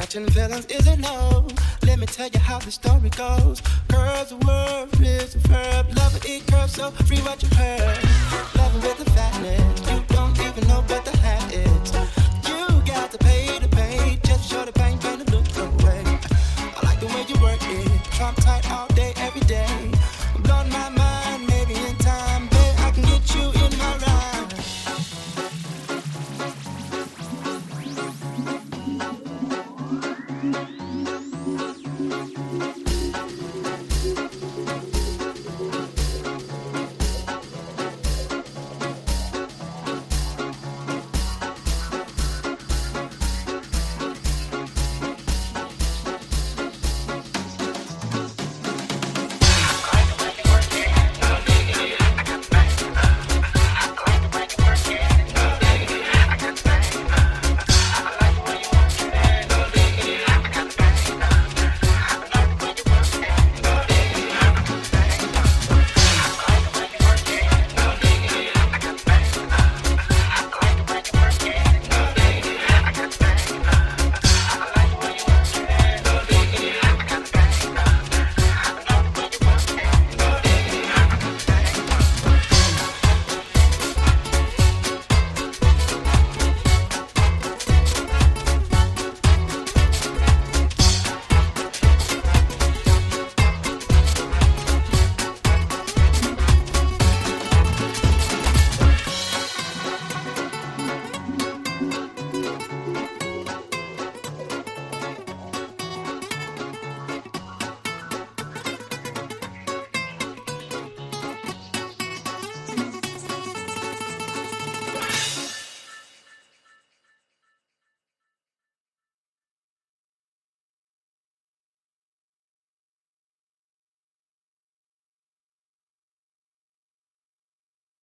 Catching feelings is a no. Let me tell you how the story goes. Girls, the word is a verb. Love it, eat curves, so free what you heard. Love it with the fatness. You don't even know what the hat is. You got to pay